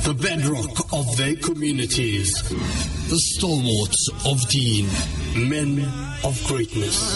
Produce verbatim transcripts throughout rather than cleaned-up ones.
the bedrock of their communities, the stalwarts of Deen, men of greatness.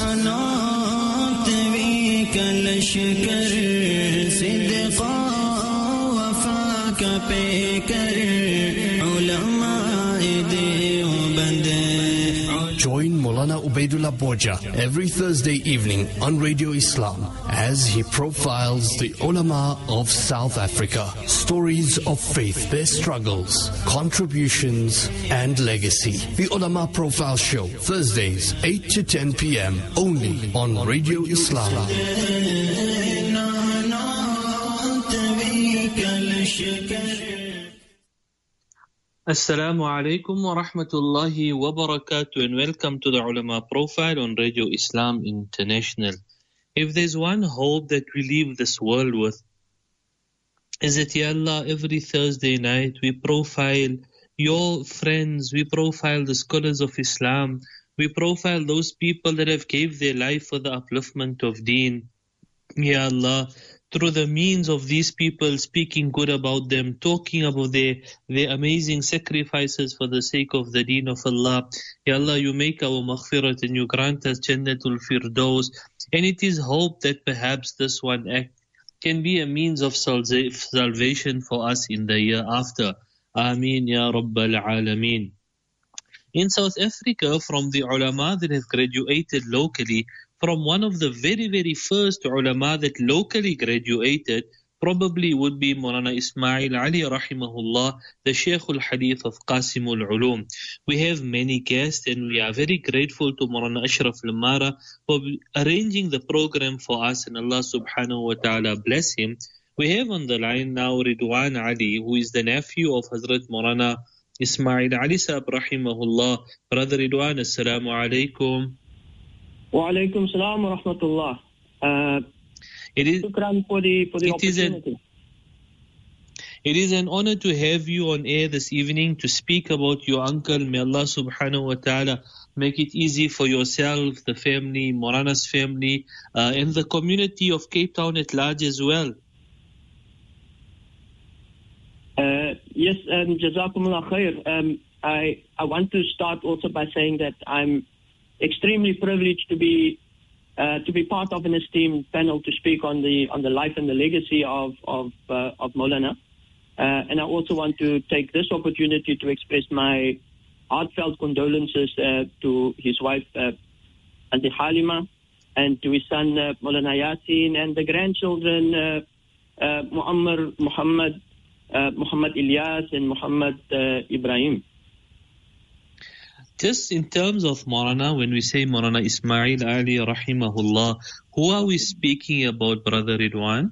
Join Maulana Ubaidullah Borja every Thursday evening on Radio Islam as he profiles the ulama of South Africa. Stories of faith, their struggles, contributions and legacy. The Ulama Profile Show, Thursdays, eight to ten p.m. only on Radio Islam. Assalamu alaikum wa rahmatullahi wa barakatuh, and welcome to the Ulama Profile on Radio Islam International. If there's one hope that we leave this world with, is that, Ya Allah, every Thursday night we profile your friends, we profile the scholars of Islam, we profile those people that have gave their life for the upliftment of Deen. Ya Allah, through the means of these people, speaking good about them, talking about their, their amazing sacrifices for the sake of the Deen of Allah. Ya Allah, you make our maghfirat and you grant us Jannatul Firdaus. And it is hope that perhaps this one act can be a means of salvation for us in the year after. Ameen Ya Rabbal Alameen. In South Africa, from the ulama that have graduated locally, from one of the very, very first ulama that locally graduated, probably would be Maulana Ismail Ali rahimahullah, the Shaykh al-Hadith of Qasim al-Ulum. We have many guests and we are very grateful to Maulana Ashraf Lamara for arranging the program for us, and Allah subhanahu wa ta'ala bless him. We have on the line now Ridwan Ali, who is the nephew of Hazrat Maulana Ismail Ali Sahab rahimahullah. Brother Ridwan, assalamu alaikum. Wa alaikum salam wa rahmatullah. Uh, it is, for the, for the it opportunity. Is an, it is an honor to have you on air this evening to speak about your uncle. May Allah subhanahu wa ta'ala make it easy for yourself, the family, Maulana's family, uh, and the community of Cape Town at large as well. Uh, yes, um, Jazakumullah khair. Um, I, I want to start also by saying that I'm extremely privileged to be uh, to be part of an esteemed panel to speak on the on the life and the legacy of of uh, of Maulana, uh, and I also want to take this opportunity to express my heartfelt condolences uh, to his wife uh, Aunty Halima, and to his son uh, Maulana Yasin, and the grandchildren uh, uh, Muammar, Muhammad, uh, Muhammad Ilyas, and Muhammad uh, Ibrahim. Just in terms of Maulana, when we say Maulana Ismail Ali rahimahullah, who are we speaking about, Brother Ridwan?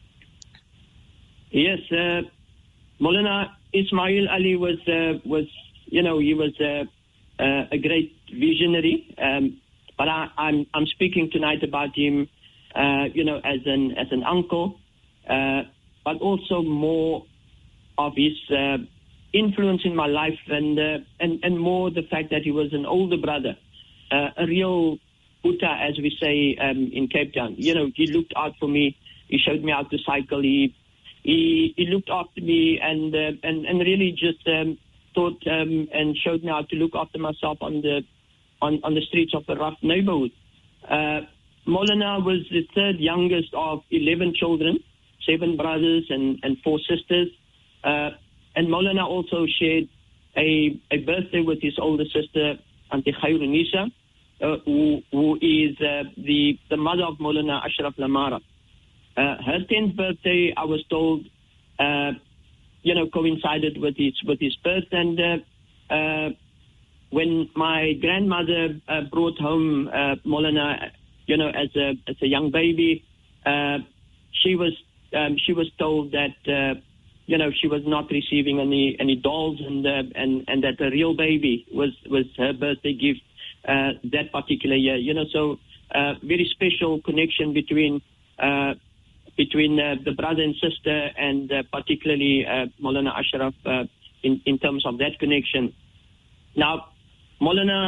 Yes, uh, Maulana Ismail Ali was, uh, was you know, he was uh, uh, a great visionary. Um, but I, I'm, I'm speaking tonight about him, uh, you know, as an as an uncle, uh, but also more of his Uh, influence in my life, and uh, and and more the fact that he was an older brother, uh, a real Uta, as we say um, in Cape Town. You know, he looked out for me. He showed me how to cycle. He he, he looked after me, and uh, and and really just um, taught um, and showed me how to look after myself on the on, on the streets of a rough neighborhood. Uh, Maulana was the third youngest of eleven children, seven brothers and and four sisters. Uh, And Maulana also shared a, a birthday with his older sister, Aunty Khairunisa, uh, who, who is uh, the, the mother of Maulana Ashraf Lamara. Uh, her tenth birthday, I was told, uh, you know, coincided with his with his birth. And uh, uh, when my grandmother uh, brought home uh, Maulana, you know, as a as a young baby, uh, she was um, she was told that. Uh, You know, she was not receiving any any dolls, and uh, and and that a real baby was was her birthday gift uh, that particular year. You know, so uh, very special connection between uh, between uh, the brother and sister, and uh, particularly uh, Maulana Ashraf uh, in in terms of that connection. Now, Maulana,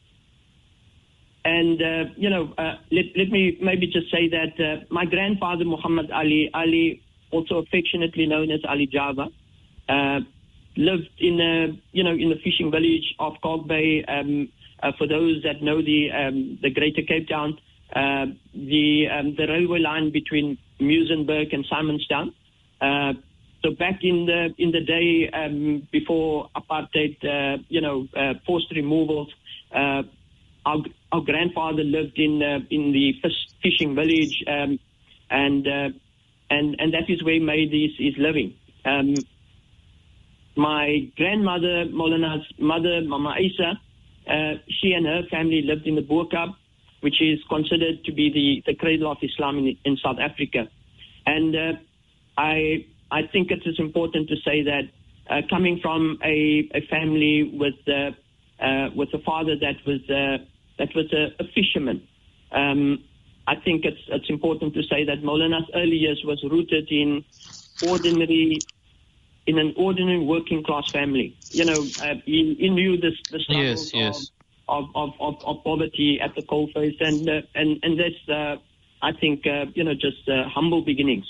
and uh, you know, uh, let let me maybe just say that uh, my grandfather Muhammad Ali Ali, also affectionately known as Ali Java, uh, lived in a, you know, in the fishing village of Kalk Bay. Um, uh, for those that know the um, the Greater Cape Town, uh, the um, the railway line between Muizenberg and Simonstown. Uh, so back in the in the day um, before apartheid, uh, you know, uh, forced removals, uh, our our grandfather lived in uh, in the fish, fishing village, um, and uh, and and that is where he made his, his living. Um, my grandmother, Molana's mother, Mama Isa, uh, she and her family lived in the Boerkaap, which is considered to be the, the cradle of Islam in, in South Africa. And uh, I I think it is important to say that uh, coming from a, a family with uh, uh, with a father that was uh, that was a, a fisherman, um, I think it's it's important to say that Molana's early years was rooted in ordinary. in an ordinary working class family. You know, uh, he, he knew the, the struggles yes, yes. Of, of, of, of poverty at the coalface, and uh, and and that's, uh, I think, uh, you know, just uh, humble beginnings.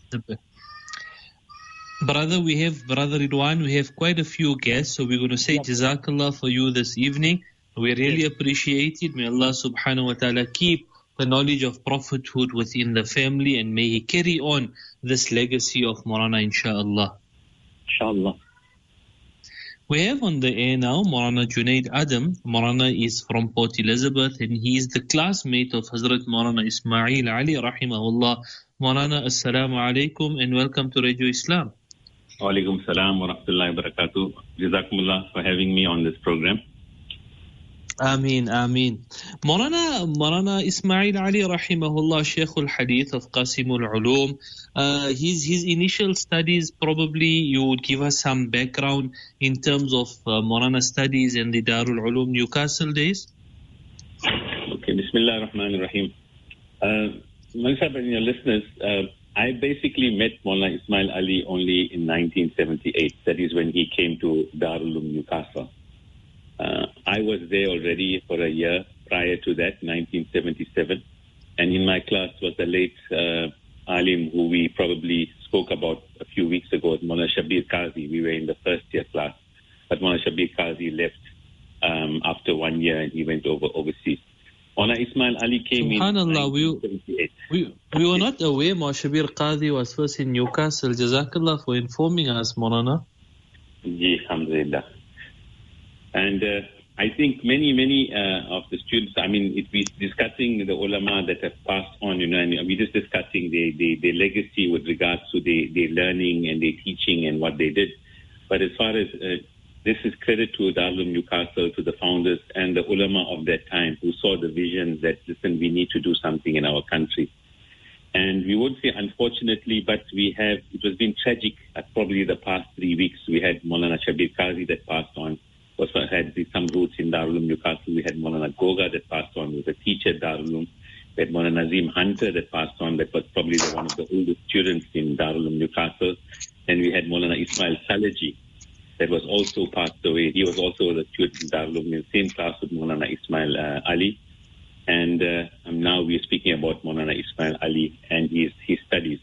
Brother, we have, Brother Ridwan, we have quite a few guests, so we're going to say yep. Jazakallah for you this evening. We really yes. appreciate it. May Allah subhanahu wa ta'ala keep the knowledge of prophethood within the family, and may He carry on this legacy of Maulana, inshaAllah. Inshallah. We have on the air now Maulana Junaid Adam. Maulana is from Port Elizabeth, and he is the classmate of Hazrat Maulana Ismail Ali rahimahullah. Maulana, assalamu alaikum and welcome to Radio Islam. Wa alaikum salam wa rahmatullahi wa barakatuh. Jazakumullah for having me on this program. Ameen, Ameen. Maulana, Maulana Ismail Ali rahimahullah, Shaykh al-Hadith of Qasimul Ulum. Uh, his, his initial studies, probably you would give us some background in terms of uh, Maulana studies in the Darul Ulum Newcastle days. Okay, Bismillah ar-Rahman ar-Rahim. Uh, Mansab and your listeners, uh, I basically met Maulana Ismail Ali only in nineteen seventy-eight. That is when he came to Darul Ulum Newcastle. Uh, I was there already for a year prior to that, nineteen seventy-seven. And in my class was the late uh, Alim who we probably spoke about a few weeks ago, Maulana Shabir Qazi. We were in the first year class. But Maulana Shabir Qazi left um, after one year and he went over overseas. Maulana Ismail Ali came in nineteen seventy-eight. We, we, we were not aware Maulana Shabir Qazi was first in Newcastle. Jazakallah for informing us, Maulana. Ji, alhamdulillah. And uh, I think many, many uh, of the students, I mean, it, we're discussing the ulama that have passed on, you know, and we're just discussing the, the, the legacy with regards to the, the learning and the teaching and what they did. But as far as uh, this is credit to Darul Newcastle, to the founders and the ulama of that time who saw the vision that, listen, we need to do something in our country. And we would say, unfortunately, but we have, it has been tragic at probably the past three weeks. We had Maulana Shabir Qazi that passed on. Also had some roots in Darul Ulum Newcastle. We had Maulana Goga that passed on, who was a teacher at Darul Ulum. We had Maulana Nazim Hunter that passed on, that was probably the, one of the oldest students in Darul Ulum Newcastle. And we had Maulana Ismail Salaji that was also passed away. He was also the student in Darul Ulum, in the same class with Maulana Ismail uh, Ali. And uh, now we're speaking about Maulana Ismail Ali and his, his studies.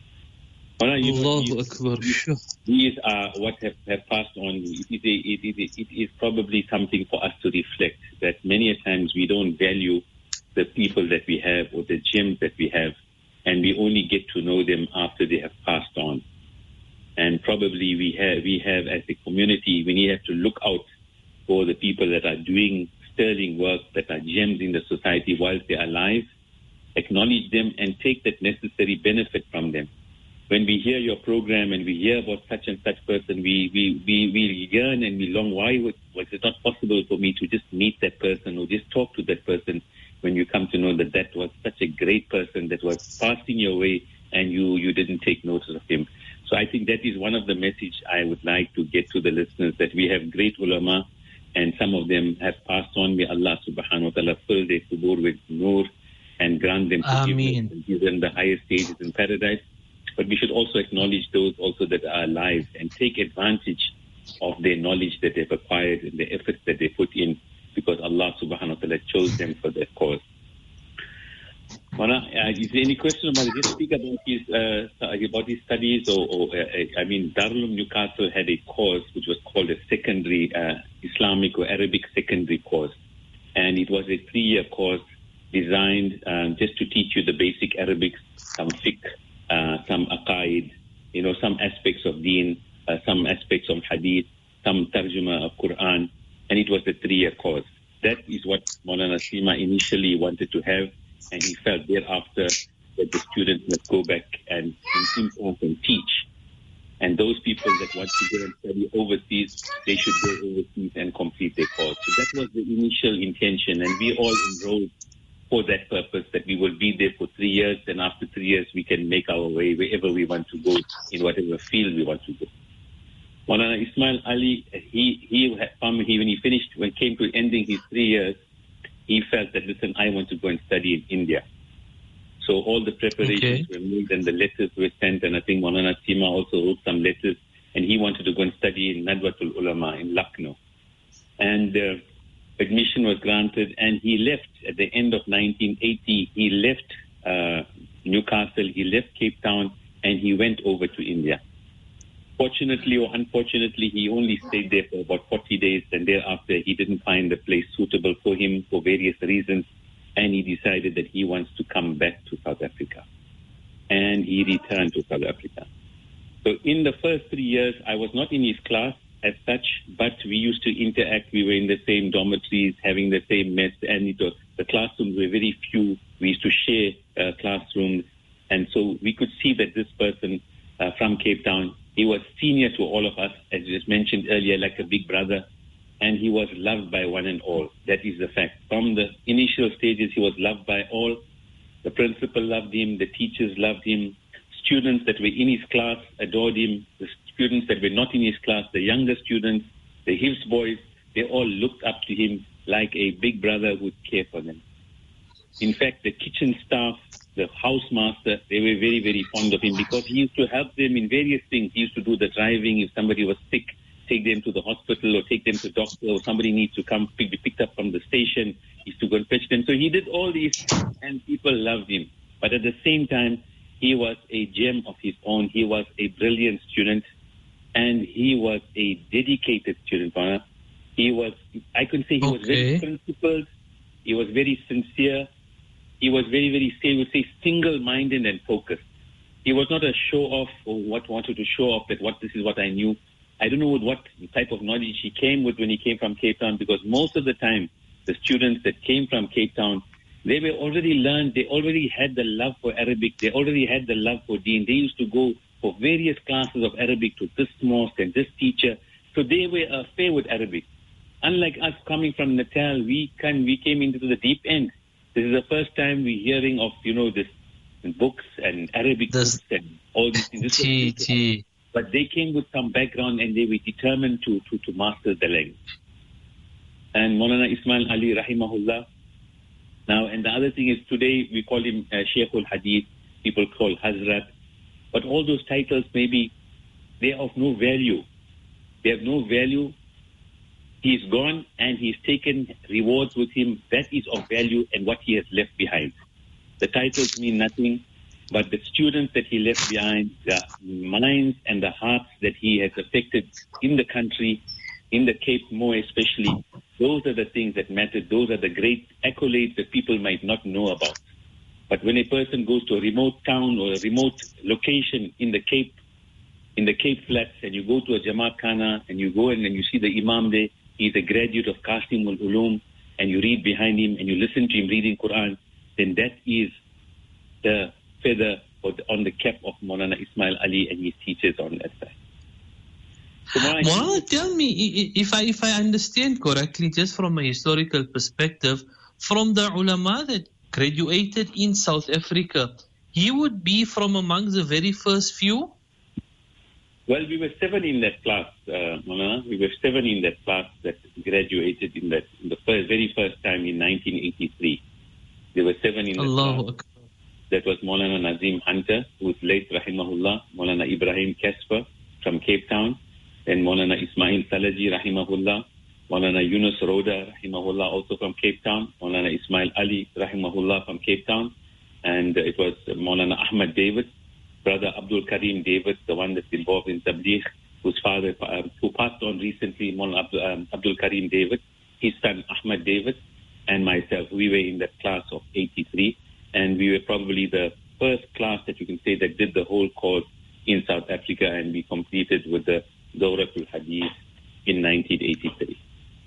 Allahu Akbar. These are what have, have passed on. It is, a, it, is a, it is probably something for us to reflect, that many a times we don't value the people that we have or the gems that we have, and we only get to know them after they have passed on. And probably we have, we have as a community, we have to look out for the people that are doing sterling work, that are gems in the society whilst they are alive, acknowledge them and take that necessary benefit from them. When we hear your program and we hear about such and such person, we, we, we, we yearn and we long, why was, was it not possible for me to just meet that person or just talk to that person, when you come to know that that was such a great person that was passing your way and you, you didn't take notice of him. So I think that is one of the message I would like to get to the listeners, that we have great ulama and some of them have passed on. May Allah subhanahu wa ta'ala fill their qubur with nur and grant them forgiveness and give them the highest stages in paradise. But we should also acknowledge those also that are alive and take advantage of their knowledge that they've acquired and the efforts that they put in, because Allah subhanahu wa ta'ala chose them for that cause. Mana, uh, is there any question about just speak about his uh, about his studies, or, or uh, I mean, Darul Newcastle had a course which was called a secondary uh, Islamic or Arabic secondary course, and it was a three-year course designed um, just to teach you the basic Arabic, some fiqh, uh, some aqaid, you know, some aspects of deen, uh, some aspects of hadith, some tarjuma of Quran, and it was a three-year course. That is what Maulana Sima initially wanted to have. And he felt thereafter that the students must go back and improve and teach. And those people that want to go and study overseas, they should go overseas and complete their course. So that was the initial intention. And we all enrolled for that purpose, that we will be there for three years. And after three years, we can make our way wherever we want to go, in whatever field we want to go. Maulana Ismail Ali, he, he, when he finished, when it came to ending his three years, he felt that, listen, I want to go and study in India. So all the preparations okay. were made and the letters were sent, and I think Maulana Sima also wrote some letters, and he wanted to go and study in Nadwatul Ulama in Lucknow. And uh, admission was granted, and he left at the end of nineteen eighty. He left uh, Newcastle, he left Cape Town, and he went over to India. Fortunately or unfortunately, he only stayed there for about forty days, and thereafter he didn't find the place suitable for him for various reasons, and he decided that he wants to come back to South Africa. And he returned to South Africa. So in the first three years, I was not in his class as such, but we used to interact. We were in the same dormitories, having the same mess, and it was, the classrooms were very few. We used to share uh, classrooms, and so we could see that this person uh, from Cape Town, he was senior to all of us, as just mentioned earlier, like a big brother, and he was loved by one and all. That is the fact. From the initial stages, he was loved by all. The principal loved him, the teachers loved him, students that were in his class adored him, the students that were not in his class, the younger students, the Hifz boys, they all looked up to him like a big brother who would care for them. In fact, the kitchen staff, the housemaster, they were very, very fond of him because he used to help them in various things. He used to do the driving. If somebody was sick, take them to the hospital or take them to the doctor, or somebody needs to come pick, be picked up from the station. He used to go and fetch them. So he did all these, and people loved him. But at the same time, he was a gem of his own. He was a brilliant student, and he was a dedicated student. He was, I could say he was okay. very principled. He was very sincere. He was very, very, say, would say, single-minded and focused. He was not a show-off or what wanted to show off that what this is what I knew. I don't know what, what type of knowledge he came with when he came from Cape Town, because most of the time, the students that came from Cape Town, they were already learned, they already had the love for Arabic, they already had the love for Deen. They used to go for various classes of Arabic to this mosque and this teacher. So they were affair with Arabic. Unlike us coming from Natal, we can, we came into the deep end. This is the first time we're hearing of, you know, this books and Arabic this books and all these things. This tea, tea. But they came with some background and they were determined to, to, to master the language. And Maulana Ismail Ali, rahimahullah. Now, and the other thing is today we call him uh, Sheikhul Hadith. People call Hazrat. But all those titles, maybe, they are of no value. They have no value. He's gone and he's taken rewards with him. That is of value and what he has left behind. The titles mean nothing, but the students that he left behind, the minds and the hearts that he has affected in the country, in the Cape more especially, those are the things that matter. Those are the great accolades that people might not know about. But when a person goes to a remote town or a remote location in the Cape, in the Cape Flats, and you go to a Jamaat Khana and you go in and you see the Imam there, he's a graduate of Qasimul Ulum, and you read behind him and you listen to him reading Quran, then that is the feather on the cap of Maulana Ismail Ali and his teachers on that side. So Maulana, tell me, if I if I understand correctly, just from a historical perspective, from the ulama that graduated in South Africa, he would be from among the very first few? Well, we were seven in that class, uh, Maulana. We were seven in that class that graduated in that in the first, very first time in nineteen eighty-three. There were seven in that Allah class. That was Maulana Nazim Hunter, who was late, rahimahullah, Maulana Ibrahim Kasper from Cape Town, then Maulana Ismail Salaji, rahimahullah, Maulana Yunus Roda, rahimahullah, also from Cape Town, Maulana Ismail Ali, rahimahullah, from Cape Town, and it was Maulana Ahmad David, brother Abdul Karim David, the one that's involved in Tabligh, whose father, uh, who passed on recently, Maulana Abdul, um, Abdul Karim David, his son Ahmad David, and myself. We were in that class of eighty-three, and we were probably the first class that you can say that did the whole course in South Africa, and we completed with the Dawratul Hadith in nineteen eighty-three.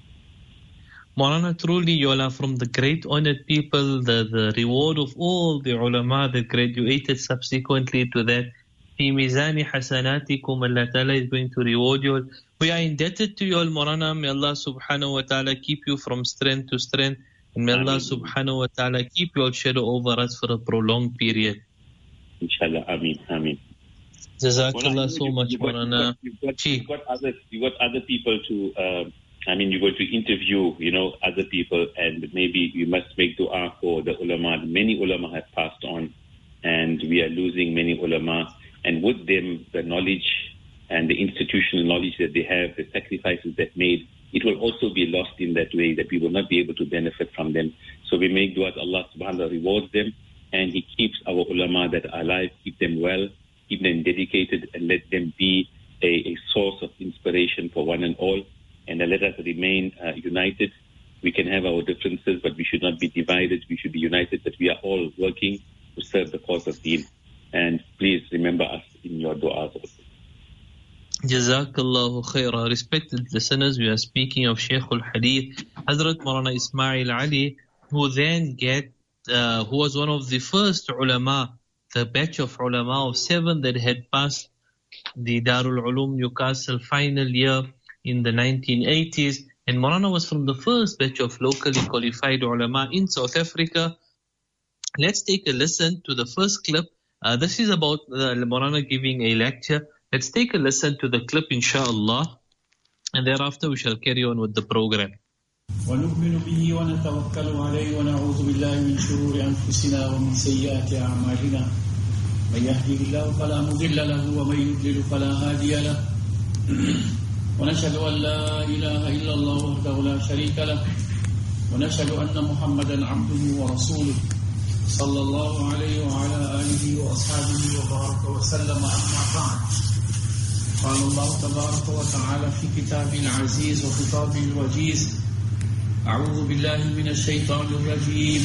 Maulana, truly you are from the great honored people, the, the reward of all the ulama that graduated subsequently to that. Fi mizani hasanatikum, Allah Ta'ala is going to reward you all. We are indebted to you all, Maulana. May Allah subhanahu wa ta'ala keep you from strength to strength. And may Allah subhanahu wa ta'ala keep your shadow over us for a prolonged period. Inshallah, Ameen, Ameen. Jazakallah so much, you've got, Maulana. You've got, you've got other, you've got other people to, uh, I mean, you're going to interview, you know, other people, and maybe you must make dua for the ulama. Many ulama have passed on, and we are losing many ulama. And with them, the knowledge and the institutional knowledge that they have, the sacrifices they've made, it will also be lost in that way, that we will not be able to benefit from them. So we make dua that Allah subhanahu wa ta'ala rewards them, and He keeps our ulama that are alive, keep them well, keep them dedicated, and let them be a, a source of inspiration for one and all. And let us remain uh, united. We can have our differences, but we should not be divided. We should be united, that we are all working to serve the cause of Deen. And please remember us in your du'as also. Jazakallahu khairah. Respected listeners, we are speaking of Shaykh al-Hadith, Hazrat Maulana Ismail Ali, who then get, uh, who was one of the first ulama, the batch of ulama of seven that had passed the Darul Ulum Newcastle final year in the nineteen eighties. And Maulana was from the first batch of locally qualified ulama in South Africa. Let's take a listen to the first clip. Uh, this is about uh, Maulana giving a lecture. Let's take a listen to the clip, inshallah, and thereafter we shall carry on with the program. ونؤمن به ونتوكل عليه ونعوذ بالله من شرور أنفسنا ومن سيئات أعمالنا من يهده الله فلا مضل له ومن يضلل فلا هادي له ونشهد أن لا إله إلا الله وحده لا شريك له ونشهد أن محمدا عبده ورسوله صلى الله عليه وعلى آله وأصحابه وبارك وسلم. أما بعد، قال الله تبارك وتعالى في كتابه العزيز وخطابه الوجيز: أعوذ بالله من الشيطان الرجيم.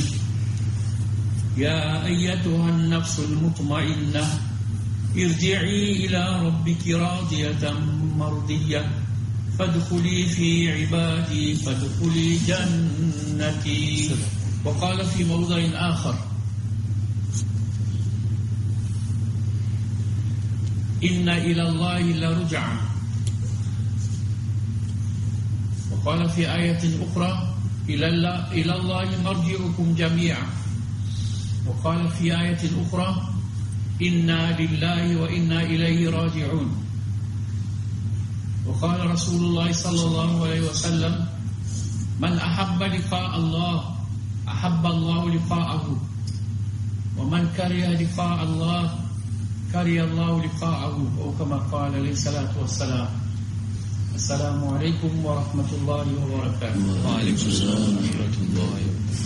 يا أيتها النفس المطمئنة ارجعي إلى ربك راضية مرضية فادخلي في عبادي فادخلي جنتي. وقال في موضع آخر: إن إلى الله لرجعا. وقال في آية أخرى: إلى الله, إلى الله مرجعكم جميعا. وقال في آية أخرى: إنا لله وإنا إليه راجعون. وقال رسول الله صلى الله عليه وسلم: من أحب لقاء الله أحب الله لقاءه ومن كره لقاء الله كره الله لقاءه، أو كما قال عليه الصلاة والسلام. السلام عليكم ورحمة الله وبركاته. وعليكم السلام ورحمة الله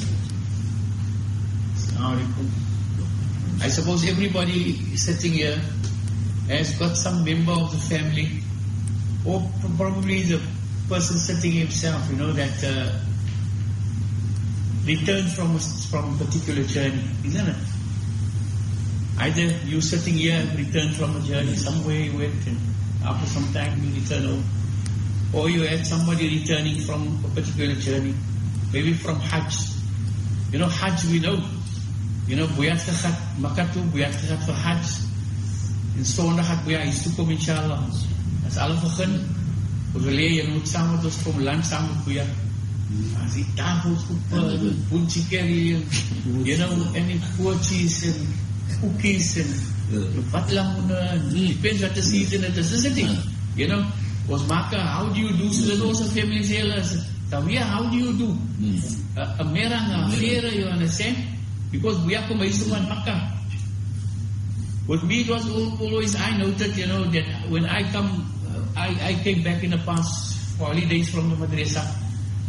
وبركاته. I suppose everybody sitting here has got some member of the family, or probably the person sitting himself, you know, that uh, returned from a, from a particular journey, isn't it? Either you sitting here and returned from a journey, somewhere you went and after some time you return home, or you had somebody returning from a particular journey, maybe from Hajj. You know, Hajj we know. You know, Buyat gegaan, Makkah toe, Buyat gegaan vir Hajj. En sondag het Buyat huis toe kom, inshallah. As alle begin, we geleer, jy moet saam met ons kom, land saam met Buyat. As die tafels goed, boentjie curry, you know, en die koortjies en cookies en wat lamune, depends what the season it is, isn't it? You know, ons maak, how do you do, so that also family say, Tawia, how do you do? A merang, a fere, you understand? Because we are from Makkah. With me, it was always, I noted, you know, that when I come, uh, I, I came back in the past for holidays from the madrasa,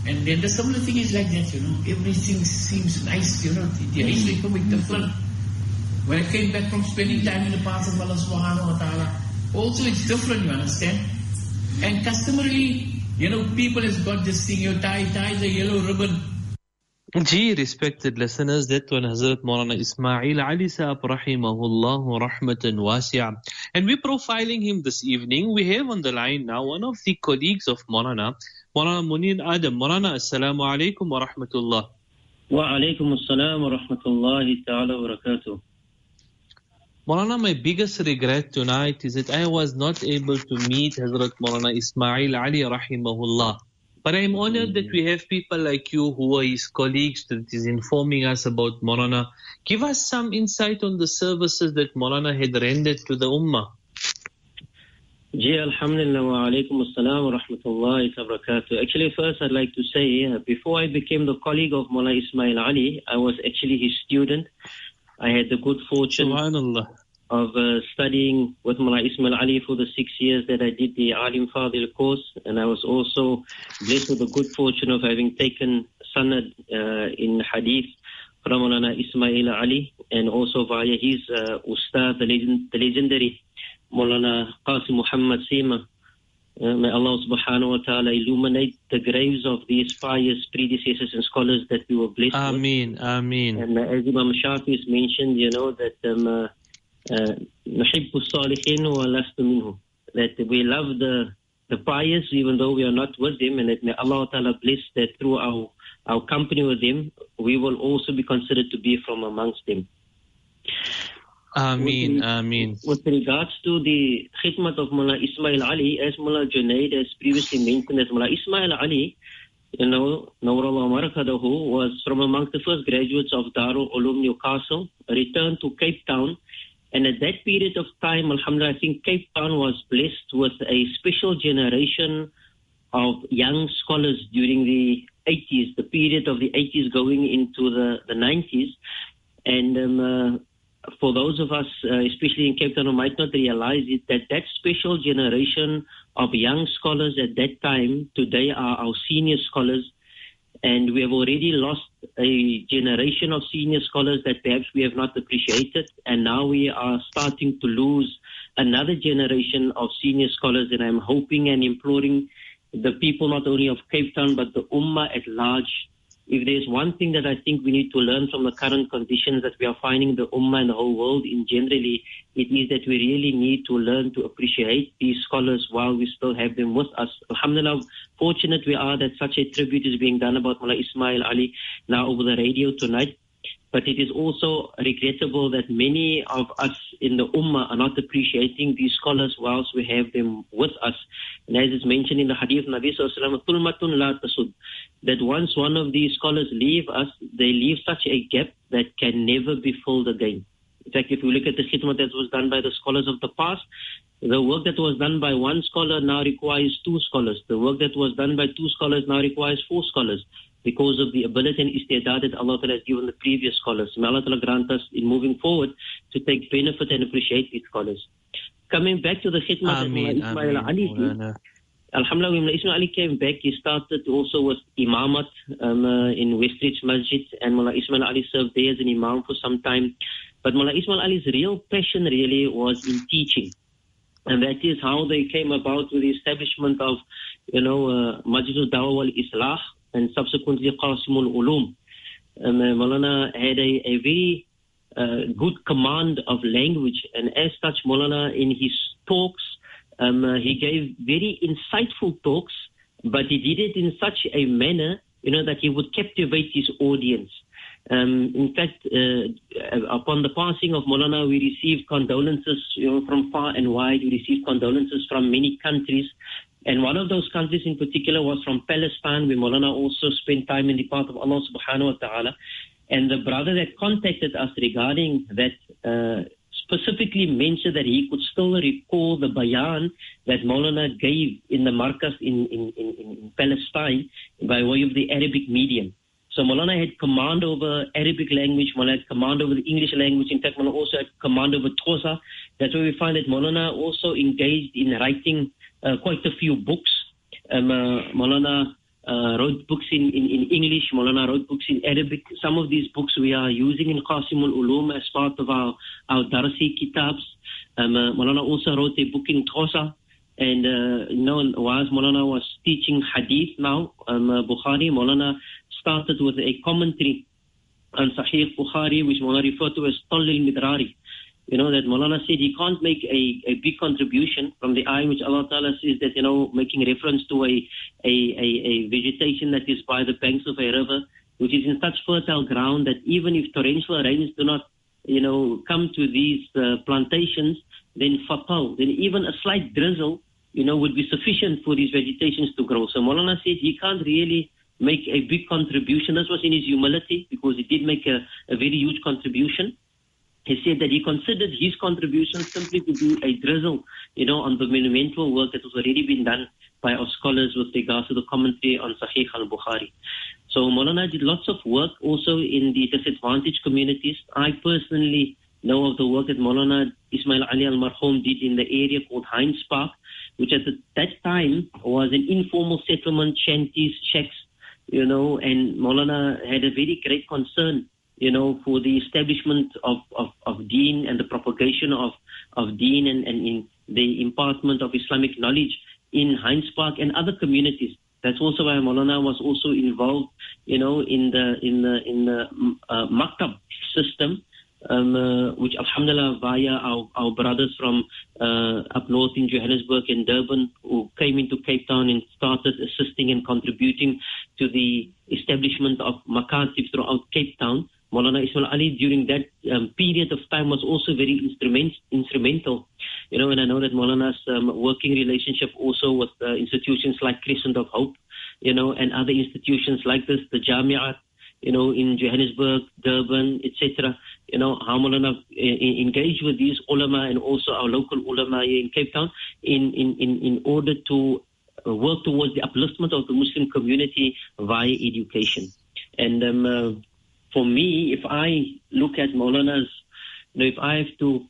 And then the similar thing is like that, you know, everything seems nice, you know, the age is becoming different. When I came back from spending time in the path of Allah subhanahu wa ta'ala, also it's different, you understand? And customarily, you know, people has got this thing, you tie, tie the yellow ribbon. Gee, respected listeners, that one Hazrat Maulana Ismail Ali Saab rahimahullah rahmatan wasi'a. And we're profiling him this evening. We have on the line now one of the colleagues of Maulana, Maulana Munir Adam. Maulana, assalamu alaikum wa rahmatullah. Wa alaikum assalam wa rahmatullahi ta'ala wa barakatuh. Maulana, my biggest regret tonight is that I was not able to meet Hazrat Maulana Ismail Ali rahimahullah. But I am honored that we have people like you who are his colleagues that is informing us about Maulana. Give us some insight on the services that Maulana had rendered to the Ummah. Ji, alhamdulillah wa alaikum assalam wa rahmatullahi wa barakatuh. Actually, first I'd like to say, uh, before I became the colleague of Maulana Ismail Ali, I was actually his student. I had the good fortune Subhanallah. of uh, studying with Maulana Ismail Ali for the six years that I did the Alim Fadil course, and I was also blessed with the good fortune of having taken Sanad uh, in Hadith from Maulana Ismail Ali, and also via his uh, Ustad, the, legend, the legendary Maulana Qasim Muhammad Sima. Uh, may Allah subhanahu wa ta'ala illuminate the graves of these pious predecessors and scholars that we were blessed Ameen, with. Ameen. And uh, as Imam Shafi has mentioned, you know, that um, uh, نحب الصالحين ولست منهم, that we love the the pious even though we are not with them, and that may Allah Ta'ala bless that through our our company with them we will also be considered to be from amongst them. Ameen, with, Ameen. With regards to the khidmat of Mullah Ismail Ali, as Mullah Junaid has previously mentioned, as Mullah Ismail Ali, you know, Nawrullah Marakadahu, was from amongst the first graduates of Darul Ulum Newcastle, returned to Cape Town. And at that period of time, alhamdulillah, I think Cape Town was blessed with a special generation of young scholars during the eighties, the period of the eighties going into the, the nineties. And um, uh, for those of us, uh, especially in Cape Town, who might not realize it, that that special generation of young scholars at that time today are our senior scholars. And we have already lost a generation of senior scholars that perhaps we have not appreciated. And now we are starting to lose another generation of senior scholars. And I'm hoping and imploring the people not only of Cape Town, but the Ummah at large. If there's one thing that I think we need to learn from the current conditions that we are finding the Ummah and the whole world in generally, it is that we really need to learn to appreciate these scholars while we still have them with us. Alhamdulillah, fortunate we are that such a tribute is being done about Mullah Ismail Ali now over the radio tonight. But it is also regrettable that many of us in the Ummah are not appreciating these scholars whilst we have them with us. And as is mentioned in the Hadith of Nabi Sallallahu Alaihi Wasallam, that once one of these scholars leave us, they leave such a gap that can never be filled again. In fact, if we look at the khidmat that was done by the scholars of the past, the work that was done by one scholar now requires two scholars. The work that was done by two scholars now requires four scholars, because of the ability and istiadat that Allah Ta'ala has given the previous scholars. May Allah Ta'ala grant us in moving forward to take benefit and appreciate these scholars. Coming back to the khidmat that Mullah Ismail Ali did, alhamdulillah, when Mullah Ismail Ali came back, he started also with imamat um, uh, in Westridge Masjid, and Mullah Ismail Ali served there as an imam for some time. But Mullah Ismail Ali's real passion really was in teaching. And that is how they came about with the establishment of, you know, uh, Majlis al-Dawah wal-Islah, and subsequently Qasimul Ulum. Um, Maulana had a, a very uh, good command of language, and as such, Maulana in his talks, um, uh, he gave very insightful talks, but he did it in such a manner, you know, that he would captivate his audience. Um, in fact, uh, upon the passing of Maulana, we received condolences, you know, from far and wide. We received condolences from many countries. And one of those countries in particular was from Palestine, where Maulana also spent time in the path of Allah subhanahu wa ta'ala. And the brother that contacted us regarding that uh, specifically mentioned that he could still recall the bayan that Maulana gave in the markas in, in, in, in Palestine by way of the Arabic medium. So Maulana had command over Arabic language, Maulana had command over the English language. In fact, Maulana also had command over Xhosa. That's why we find that Maulana also engaged in writing Uh, quite a few books. Um, uh, Maulana uh, wrote books in, in, in English. Maulana wrote books in Arabic. Some of these books we are using in Qasimul Ulum as part of our, our Darsi Kitabs. Um, uh, Maulana also wrote a book in Xhosa. And, uh, you know, whilst Maulana was teaching Hadith now, um, uh, Bukhari, Maulana started with a commentary on Sahih Bukhari, which Maulana referred to as Tallil Midrari. You know, that Maulana said he can't make a, a big contribution from the eye, which Allah Ta'ala says that, you know, making reference to a, a, a, a vegetation that is by the banks of a river, which is in such fertile ground that even if torrential rains do not, you know, come to these uh, plantations, then fatal, then even a slight drizzle, you know, would be sufficient for these vegetations to grow. So Maulana said he can't really make a big contribution. This was in his humility, because he did make a, a very huge contribution. He said that he considered his contribution simply to do a drizzle, you know, on the monumental work that was already been done by our scholars with regards to the commentary on Sahih al-Bukhari. So Maulana did lots of work also in the disadvantaged communities. I personally know of the work that Maulana Ismail Ali al-Marhum did in the area called Heinz Park, which at the, that time was an informal settlement, shanties, shacks, you know, and Maulana had a very great concern, you know, for the establishment of, of, of deen and the propagation of, of deen and, and in the impartment of Islamic knowledge in Heinz Park and other communities. That's also why Maulana was also involved, you know, in the in the in the uh, maktab system, um, uh, which alhamdulillah via our, our brothers from uh, up north in Johannesburg and Durban, who came into Cape Town and started assisting and contributing to the establishment of makatib throughout Cape Town. Maulana Ismail Ali during that um, period of time was also very instrument, instrumental. You know, and I know that Maulana's um, working relationship also with uh, institutions like Crescent of Hope, you know, and other institutions like this, the Jamiat, you know, in Johannesburg, Durban, et cetera. You know, how Maulana uh, engaged with these ulama and also our local ulama here in Cape Town in, in, in, in order to uh, work towards the upliftment of the Muslim community via education. And um, uh, for me, if I look at Maulana's, you know, if I have to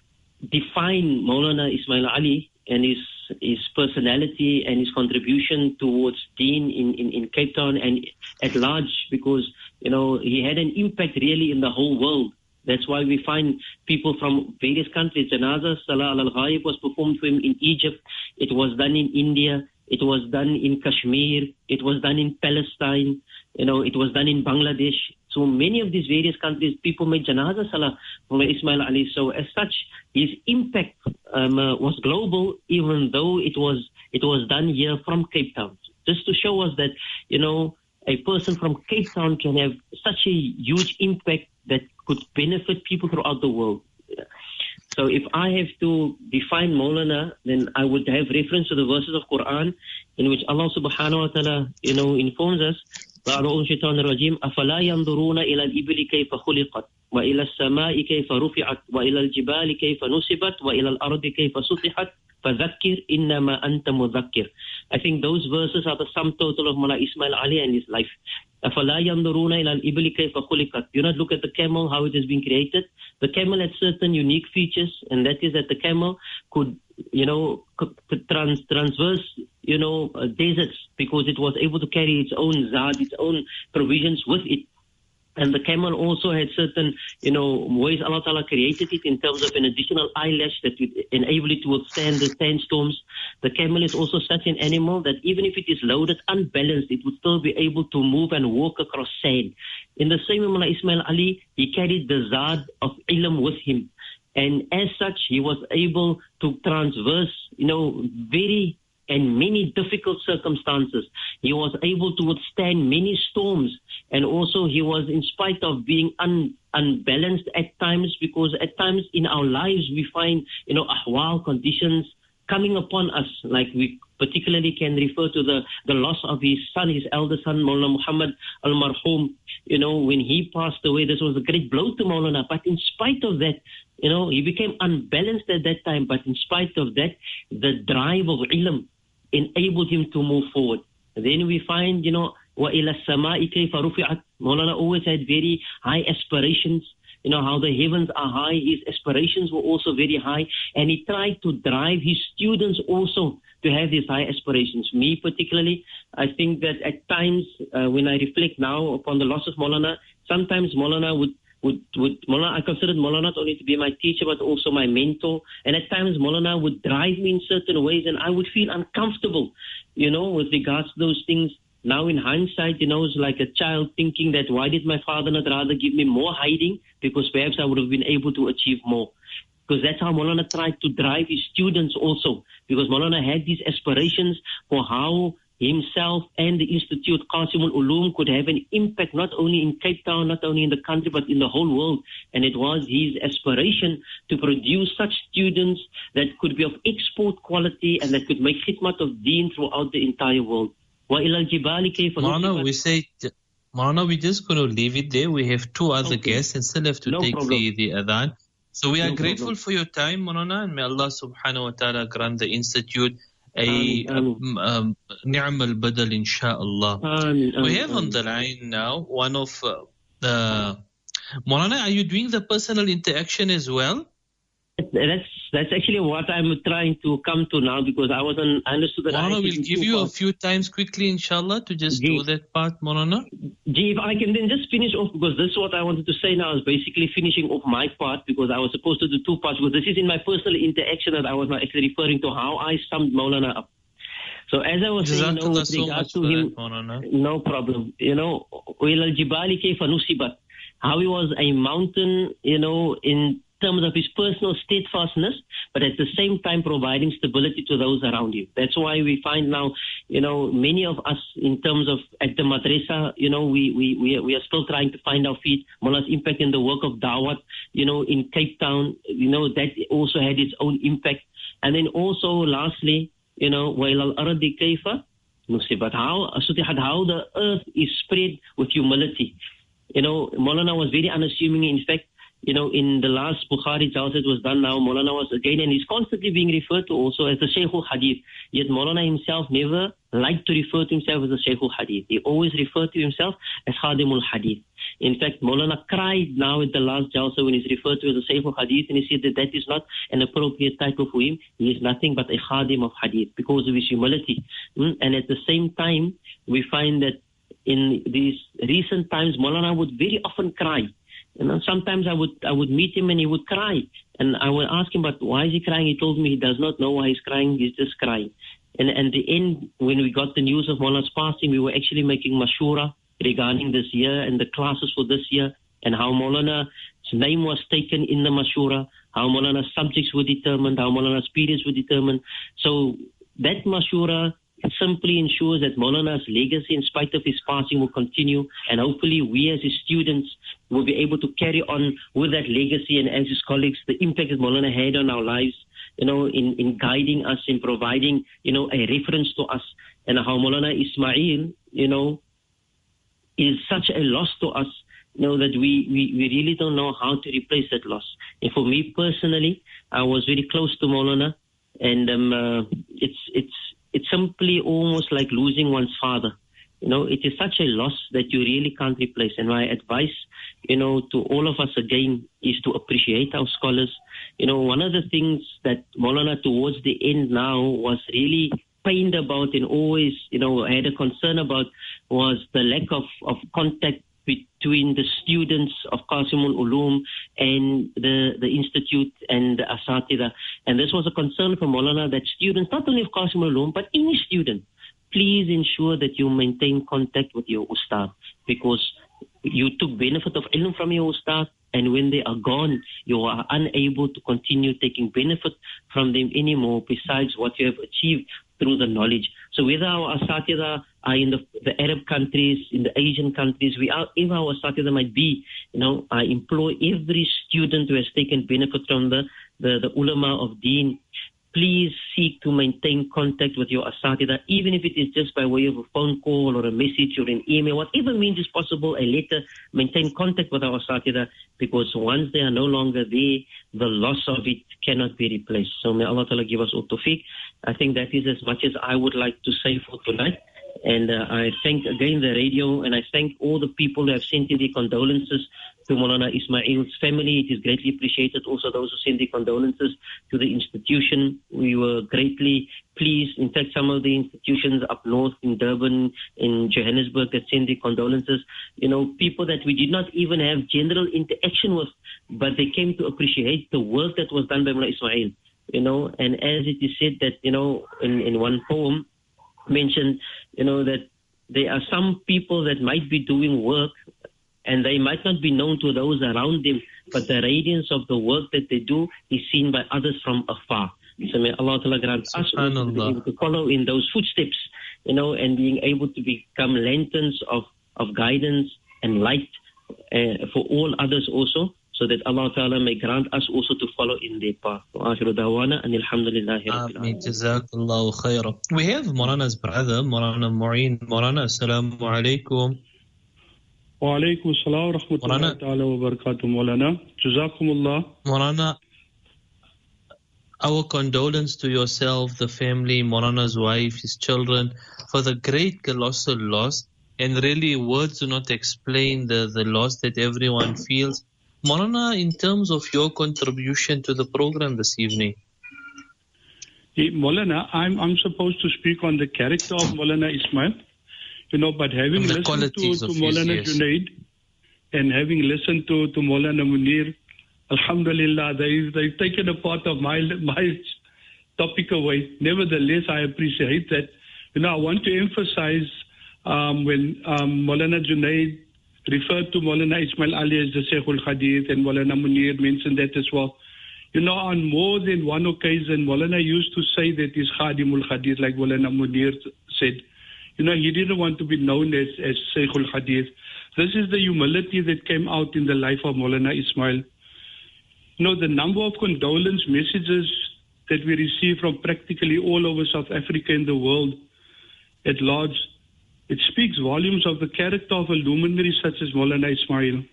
define Maulana Ismail Ali and his his personality and his contribution towards deen in, in, in Cape Town and at large, because, you know, he had an impact really in the whole world. That's why we find people from various countries. Janaza Salah al-Ghaib was performed for him in Egypt. It was done in India. It was done in Kashmir. It was done in Palestine. You know, it was done in Bangladesh. So many of these various countries, people made Janaza Salah for Ismail Ali. So as such, his impact um, uh, was global, even though it was it was done here from Cape Town. Just to show us that, you know, a person from Cape Town can have such a huge impact that could benefit people throughout the world. So if I have to define Maulana, then I would have reference to the verses of Quran in which Allah subhanahu wa ta'ala, you know, informs us, أعوذ الشيطان الرجيم أفلا ينظرون إلى الإبل كيف خلقت وإلى السماء كيف رفعت وإلى الجبال كيف نصبت وإلى الأرض كيف سطحت فذكر إنما أنت مذكر. I think those verses are the sum total of Mullah Ismail Ali and his life. أفلا ينظرون إلى الإبل كيف خلقت. Do not look at the camel, how it has been created. The camel had certain unique features, and that is that the camel could, you know, trans, transverse, you know, uh, deserts, because it was able to carry its own zad, its own provisions with it. And the camel also had certain, you know, ways Allah Ta'ala created it in terms of an additional eyelash that would enable it to withstand the sandstorms. The camel is also such an animal that even if it is loaded, unbalanced, it would still be able to move and walk across sand. In the same way, Mullah Ismail Ali, he carried the zad of ilm with him. And as such, he was able to transverse, you know, very and many difficult circumstances. He was able to withstand many storms. And also he was, in spite of being un, unbalanced at times, because at times in our lives we find, you know, ahwal conditions coming upon us. Like we particularly can refer to the, the loss of his son, his elder son, Maulana Muhammad al-Marhum. You know, when he passed away, this was a great blow to Maulana. But in spite of that, you know, he became unbalanced at that time. But in spite of that, the drive of ilm enabled him to move forward. Then we find, you know, وَإِلَى السَّمَاءِ كَيْفَ رُفِعَتْ. Maulana always had very high aspirations, you know, how the heavens are high. His aspirations were also very high. And he tried to drive his students also to have these high aspirations. Me particularly, I think that at times, uh, when I reflect now upon the loss of Maulana, sometimes Maulana would Would, would Maulana, I considered Maulana not only to be my teacher, but also my mentor. And at times, Maulana would drive me in certain ways, and I would feel uncomfortable, you know, with regards to those things. Now, in hindsight, you know, it's like a child thinking that why did my father not rather give me more hiding? Because perhaps I would have been able to achieve more. Because that's how Maulana tried to drive his students also. Because Maulana had these aspirations for how himself and the Institute Qasim al-Ulum could have an impact not only in Cape Town, not only in the country, but in the whole world. And it was his aspiration to produce such students that could be of export quality and that could make khidmat of deen throughout the entire world. Maulana, we say, Maulana, we're just going to leave it there. We have two other okay. guests and still have to no take the, the adhan. So we are no grateful problem. for your time, Maulana, and may Allah subhanahu wa ta'ala grant the Institute a ni'am al-badal, inshaAllah. We have on the line now one of uh, the... Maulana, are you doing the personal interaction as well? That's that's actually what I'm trying to come to now, because I wasn't I understood that. Maulana, we'll give you parts. a few times quickly, inshallah, to just Gee. do that part, Maulana. Gee, if I can then just finish off, because this is what I wanted to say now, is basically finishing off my part, because I was supposed to do two parts, because this is in my personal interaction that I was not actually referring to how I summed Maulana up. So as I was saying, you know, with regards to him, that, no problem. You know, how he was a mountain, you know, in terms of his personal steadfastness, but at the same time providing stability to those around him. That's why we find now, you know, many of us in terms of at the madrasa, you know, we we we, we are still trying to find our feet. Maulana's impact in the work of Dawat, you know, in Cape Town, you know, that also had its own impact. And then also, lastly, you know, وَإِلَى الْأَرْضِ كَيْفَ نُصِبَتْ, how how the earth is spread with humility. You know, Maulana was very unassuming. In fact, you know, in the last Bukhari Jalsa was done now, Maulana was again, and he's constantly being referred to also as the Shaykh al-Hadith. Yet Maulana himself never liked to refer to himself as the Shaykh al-Hadith. He always referred to himself as Khadim al-Hadith. In fact, Maulana cried now at the last Jalsa when he's referred to as the Shaykh al-Hadith, and he said that that is not an appropriate title for him. He is nothing but a Khadim of Hadith because of his humility. Mm? And at the same time, we find that in these recent times, Maulana would very often cry. You know, sometimes I would I would meet him and he would cry, and I would ask him, but why is he crying? He told me he does not know why he's crying. He's just crying. And at the end, when we got the news of Maulana's passing, we were actually making mashura regarding this year and the classes for this year, and how Maulana's name was taken in the mashura, how Maulana's subjects were determined, how Maulana's periods were determined. So that mashura simply ensures that Maulana's legacy, in spite of his passing, will continue, and hopefully we as his students will be able to carry on with that legacy, and as his colleagues, the impact that Maulana had on our lives, you know, in, in guiding us, in providing, you know, a reference to us, and how Maulana Ismail, you know, is such a loss to us, you know, that we, we, we really don't know how to replace that loss. And for me personally, I was very close to Maulana, and um, uh, it's, it's, it's simply almost like losing one's father. You know, it is such a loss that you really can't replace. And my advice, you know, to all of us again is to appreciate our scholars. You know, one of the things that Maulana towards the end now was really pained about and always, you know, had a concern about was the lack of, of contact between the students of Qasim al-Ulum and the, the Institute and the Asatida. And this was a concern for Maulana that students, not only of Qasim al-Ulum, but any student, please ensure that you maintain contact with your ustad, because you took benefit of ilm from your ustad, and when they are gone, you are unable to continue taking benefit from them anymore, besides what you have achieved through the knowledge. So whether our asatida are in the, the Arab countries, in the Asian countries, we are, if our asatida might be, you know, I implore every student who has taken benefit from the, the, the ulama of deen, please seek to maintain contact with your asatida, even if it is just by way of a phone call or a message or an email, whatever means is possible, a letter. Maintain contact with our asatida, because once they are no longer there, the loss of it cannot be replaced. So may Allah Ta'ala give us all tawfiq. I think that is as much as I would like to say for tonight. And uh, I thank again the radio, and I thank all the people who have sent in their condolences to Maulana Ismail's family. It is greatly appreciated. Also those who send their condolences to the institution. We were greatly pleased. In fact, some of the institutions up north in Durban, in Johannesburg, that send their condolences. You know, people that we did not even have general interaction with, but they came to appreciate the work that was done by Maulana Ismail. You know, and as it is said that, you know, in, in one poem mentioned, you know, that there are some people that might be doing work and they might not be known to those around them, but the radiance of the work that they do is seen by others from afar. So may Allah Ta'ala grant us also to be able to follow in those footsteps, you know, and being able to become lanterns of, of guidance and light uh, for all others also, so that Allah Ta'ala may grant us also to follow in their path. وآخر دعوانا أن الحمد لله رب العالمين. Jazakallahu khairan. We have Maulana's brother, Maulana Mu'in. Maulana, assalamu alaikum. Wa alaikum assalam wa rahmatullahi ta'ala wa barakatuh, Maulana. Jazakumullah. Maulana, our condolence to yourself, the family, Maulana's wife, his children, for the great colossal loss. And really, words do not explain the, the loss that everyone feels. Maulana, in terms of your contribution to the program this evening. Hey, Maulana, I'm, I'm supposed to speak on the character of Maulana Ismail, you know, but having listened to, to Maulana yes. Junaid and having listened to, to Maulana Munir, Alhamdulillah, they've, they've taken a part of my, my topic away. Nevertheless, I appreciate that. You know, I want to emphasize um, when um, Maulana Junaid referred to Maulana Ismail Ali as the Shaykhul Hadith, and Maulana Munir mentioned that as well. You know, on more than one occasion, Maulana used to say that he's Khadimul Hadith, like Maulana Munir said. You know, he didn't want to be known as, as Shaykhul Hadith. This is the humility that came out in the life of Maulana Ismail. You know, the number of condolence messages that we receive from practically all over South Africa and the world at large, it speaks volumes of the character of a luminary such as Maulana Ismail.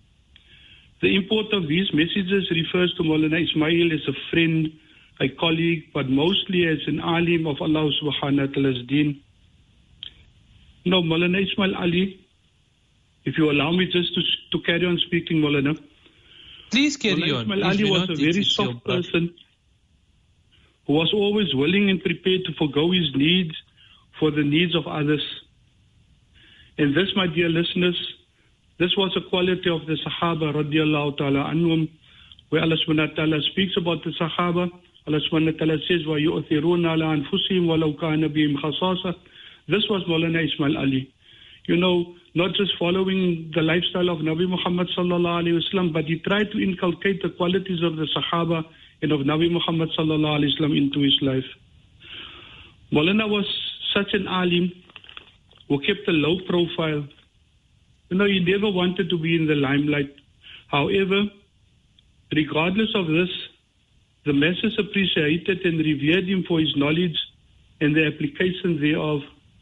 The import of these messages refers to Maulana Ismail as a friend, a colleague, but mostly as an alim of Allah subhanahu wa ta'ala's deen. Now, Maulana Ismail Ali, if you allow me just to, to carry on speaking, Maulana. Please carry Maulana on. Ismail Ali was a very soft person who was always willing and prepared to forgo his needs for the needs of others. And this, my dear listeners, this was a quality of the Sahaba radiallahu ta'ala anhum, where Allah subhanahu wa ta'ala speaks about the Sahaba. Allah subhanahu wa ta'ala says, وَيُؤْثِرُونَ عَلَىٰ أَنفُسِهِمْ وَلَوْ كَانَ بِهِمْ خَصَاصَةٌ. This was Maulana Ismail Ali. You know, not just following the lifestyle of Nabi Muhammad sallallahu alayhi wa sallam, but he tried to inculcate the qualities of the Sahaba and of Nabi Muhammad sallallahu alayhi wa sallam into his life. Maulana was such an alim who kept a low profile. You know, he never wanted to be in the limelight. However, regardless of this, the masses appreciated and revered him for his knowledge and the application thereof.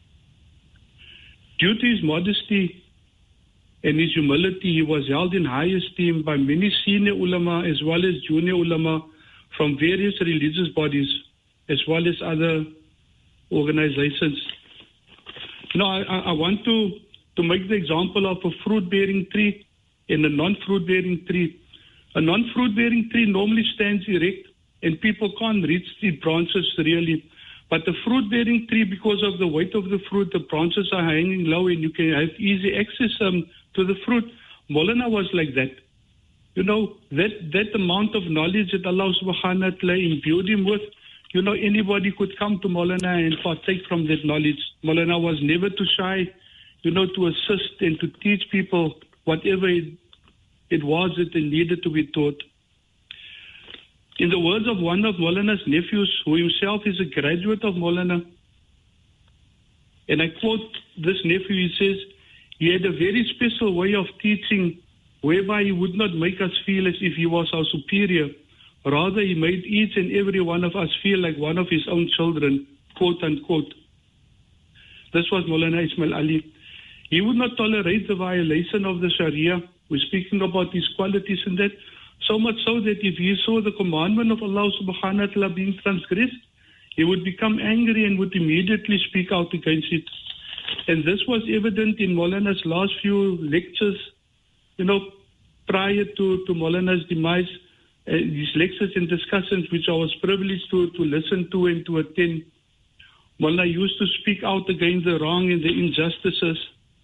Due to his modesty and his humility, he was held in high esteem by many senior ulama as well as junior ulama from various religious bodies as well as other organizations. You know, I, I want to, to make the example of a fruit-bearing tree and a non-fruit-bearing tree. A non-fruit-bearing tree normally stands erect and people can't reach the branches really. But the fruit-bearing tree, because of the weight of the fruit, the branches are hanging low and you can have easy access um, to the fruit. Maulana was like that. You know, that, that amount of knowledge that Allah subhanahu wa ta'ala imbued him with, you know, anybody could come to Maulana and partake from that knowledge. Maulana was never too shy, you know, to assist and to teach people whatever it, it was that they needed to be taught. In the words of one of Maulana's nephews, who himself is a graduate of Maulana, and I quote this nephew, he says, he had a very special way of teaching whereby he would not make us feel as if he was our superior. Rather, he made each and every one of us feel like one of his own children, quote unquote. This was Maulana Ismail Ali. He would not tolerate the violation of the Sharia. We're speaking about his qualities and that. So much so that if he saw the commandment of Allah subhanahu wa ta'ala being transgressed, he would become angry and would immediately speak out against it. And this was evident in Maulana's last few lectures. You know, prior to, to Maulana's demise, uh, these lectures and discussions which I was privileged to, to listen to and to attend, Maulana used to speak out against the wrong and the injustices.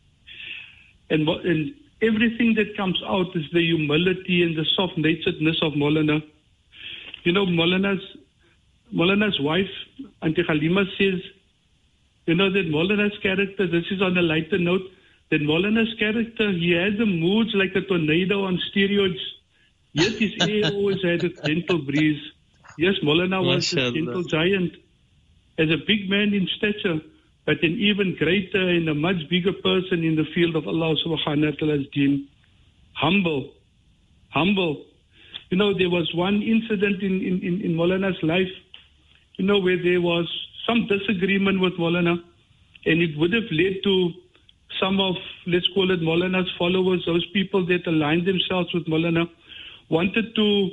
And, and everything that comes out is the humility and the soft-naturedness of Maulana. You know, Maulana's, Maulana's wife, Auntie Halima, says, you know, that Maulana's character, this is on a lighter note, that Maulana's character, he had the moods like a tornado on steroids, yet his air always had a gentle breeze. Yes, Maulana was a gentle giant, as a big man in stature, but an even greater and a much bigger person in the field of Allah subhanahu wa ta'ala's deen. Humble, humble. You know, there was one incident in, in, in, in Maulana's life, you know, where there was some disagreement with Maulana, and it would have led to some of, let's call it Maulana's followers, those people that aligned themselves with Maulana, wanted to,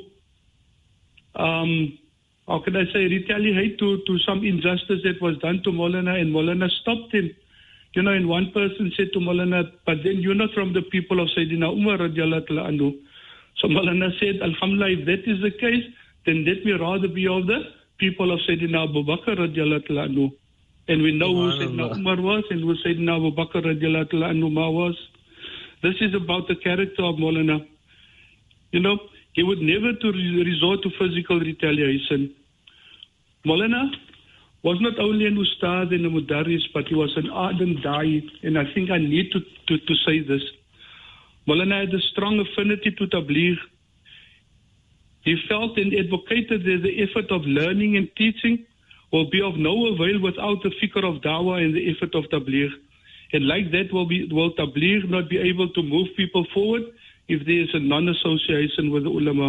um, how can I say, retaliate to, to some injustice that was done to Maulana, and Maulana stopped him. You know, and one person said to Maulana, but then you're not from the people of Sayyidina Umar radiallahu ta'ala anhu. So Maulana said, Alhamdulillah, if that is the case, then let me rather be of the people of Sayyidina Abu Bakr radiallahu ta'ala anhu. And we know who Sayyidina Umar was and who Sayyidina Abu Bakr radiallahu ta'ala anhu was. This is about the character of Maulana. You know, he would never to re- resort to physical retaliation. Maulana was not only an ustad and a mudarris, but he was an ardent da'i, and I think I need to, to, to say this. Maulana had a strong affinity to tabligh. He felt and advocated that the effort of learning and teaching will be of no avail without the fikr of dawah and the effort of tabligh. And like that will, be, will tabligh not be able to move people forward if there is a non-association with the ulama.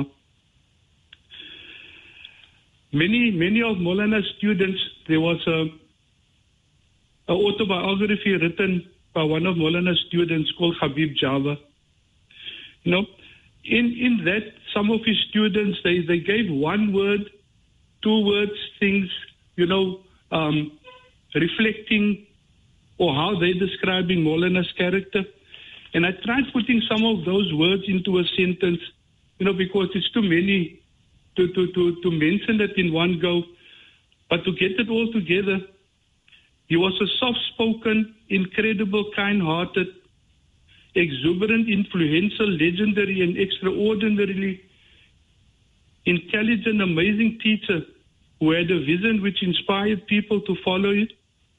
Many, many of Maulana's students, there was a, a autobiography written by one of Maulana's students called Habib Java. You know, in, in that, some of his students, they, they gave one word, two words, things, you know, um, reflecting or how they're describing Maulana's character. And I tried putting some of those words into a sentence, you know, because it's too many to, to, to, to mention it in one go. But to get it all together, he was a soft-spoken, incredible, kind-hearted, exuberant, influential, legendary, and extraordinarily intelligent, amazing teacher who had a vision which inspired people to follow it,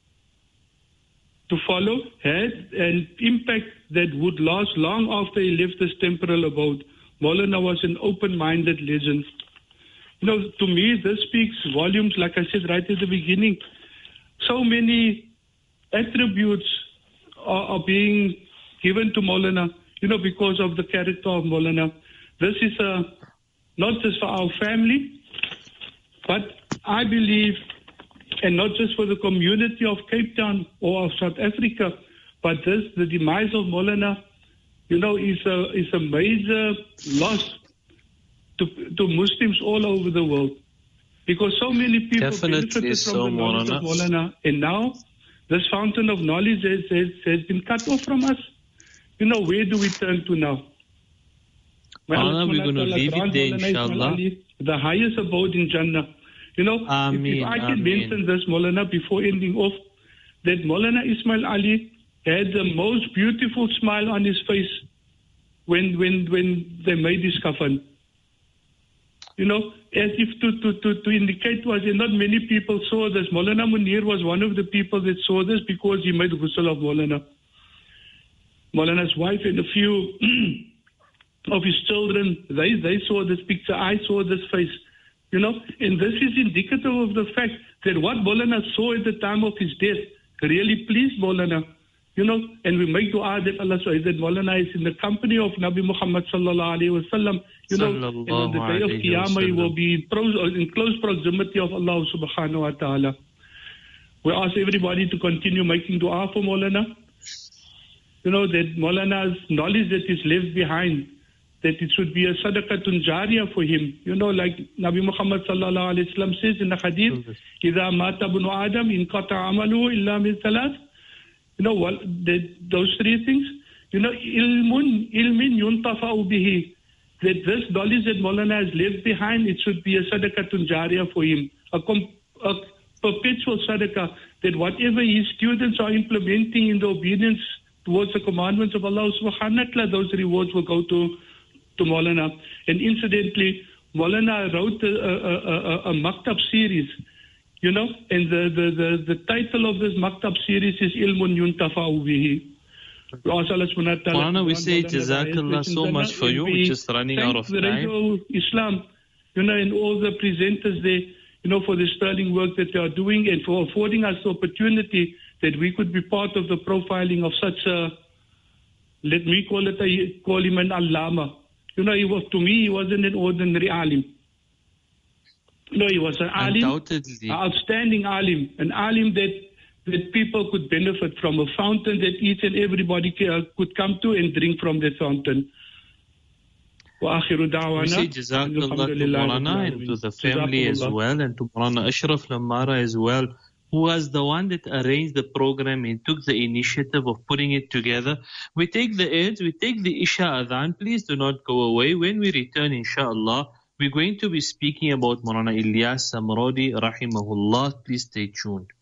to follow, had an impact that would last long after he left this temporal abode. Maulana was an open-minded legend. You know, to me, this speaks volumes, like I said right at the beginning. So many attributes are, are being given to Maulana, you know, because of the character of Maulana. This is a, not just for our family, but I believe, and not just for the community of Cape Town or of South Africa, but this, the demise of Maulana, you know, is a, is a major loss to, to Muslims all over the world. Because so many people Definitely benefited so, from the knowledge of Maulana. Maulana, and now this fountain of knowledge has, has, has been cut off from us. You know, where do we turn to now? Well, Maulana, we're going to leave it there, inshallah. The highest abode in Jannah. You know, Ameen, if, if I can Ameen. mention this, Maulana, before ending off, that Maulana Ismail Ali had the most beautiful smile on his face when when when they made his coffin. You know, as if to, to, to, to indicate to us, and not many people saw this. Maulana Munir was one of the people that saw this because he made ghusl of Maulana. Maulana's wife and a few of his children, they, they saw this picture. I saw this face. You know, and this is indicative of the fact that what Maulana saw at the time of his death really pleased Maulana. You know, and we make dua that Allah says that Maulana is in the company of Nabi Muhammad sallallahu alayhi wa sallam. You know, and on the day of Qiyamah he will be in, pro- in close proximity of Allah subhanahu wa ta'ala. We ask everybody to continue making dua for Maulana. You know, that Maulana's knowledge that is left behind, that it should be a sadaqatun jariyah for him. You know, like Nabi Muhammad sallallahu alayhi wa sallam says in the hadith, إِذَا مَاتَ ابْنُ آدَمْ إِنْ قَطَعَ عَمَلُهُ إِلَّا مِنْ ثَلَاثٍ. You know, what, the, those three things. you know, ilmun, ilmin yuntafa'u bihi, that this knowledge that Maulana has left behind, it should be a sadaqatun jariyah for him, a, com- a perpetual sadaqah, that whatever his students are implementing in the obedience towards the commandments of Allah subhanahu wa ta'ala, those rewards will go to, to Maulana. And incidentally, Maulana wrote a, a, a, a, a Maktab series, you know, and the, the, the, the title of this Maktab series is Ilmun Yuntafa'u Bihi. Maulana, we say Jazakallah so much for you. We're just running out of time. Radio Islam, you know, and all the presenters there, you know, for the sterling work that they are doing and for affording us the opportunity that we could be part of the profiling of such a, let me call it, a, call him an allama. You know, he was, to me, he wasn't an ordinary alim. You know, he was an alim, an outstanding alim, an alim that, that people could benefit from, a fountain that each and everybody could come to and drink from that fountain. We say Jazakallah to Maulana and to the family as well, and to Maulana Ashraf Lamara as well, who was the one that arranged the program and took the initiative of putting it together. We take the aids, we take the Isha Adhan. Please do not go away. When we return, inshallah, we're going to be speaking about Maulana Ilyas Samrodi, rahimahullah. Please stay tuned.